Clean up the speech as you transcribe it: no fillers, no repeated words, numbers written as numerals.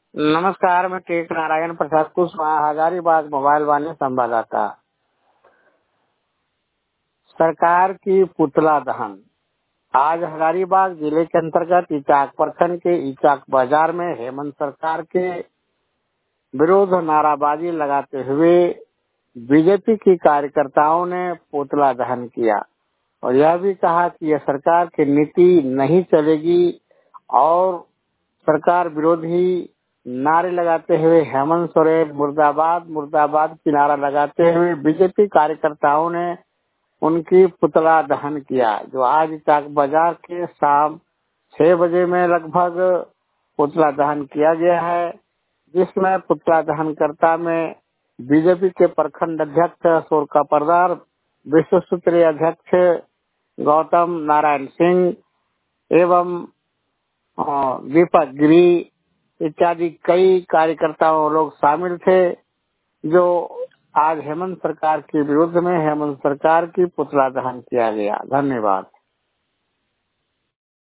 नमस्कार, मैं K Narayan Prasad Kushwaha, Hazaribagh mobile वाले संवाददाता। सरकार की पुतला दहन आज हजारीबाग जिले के अंतर्गत इचाक प्रखंड के इचाक बाजार में हेमंत सरकार के विरोध नाराबाजी लगाते हुए बीजेपी की कार्यकर्ताओं ने पुतला दहन किया और यह भी कहा कि यह सरकार की नीति नहीं चलेगी और सरकार विरोधी नारे लगाते हुए हेमंत सोरेन मुर्दाबाद मुर्दाबाद की नारा लगाते हुए बीजेपी कार्यकर्ताओं ने उनकी पुतला दहन किया, जो आज चाक बाजार के शाम 6 बजे में लगभग पुतला दहन किया गया है, जिसमें पुतला दहनकर्ता में बीजेपी के प्रखंड अध्यक्ष सोरका परदार, विश्व सूत्रीय अध्यक्ष गौतम नारायण सिंह एवं दीपक गिरी इत्यादि कई कार्यकर्ताओं लोग शामिल थे, जो आज हेमंत सरकार के विरुद्ध में हेमंत सरकार की पुतला दहन किया गया। धन्यवाद।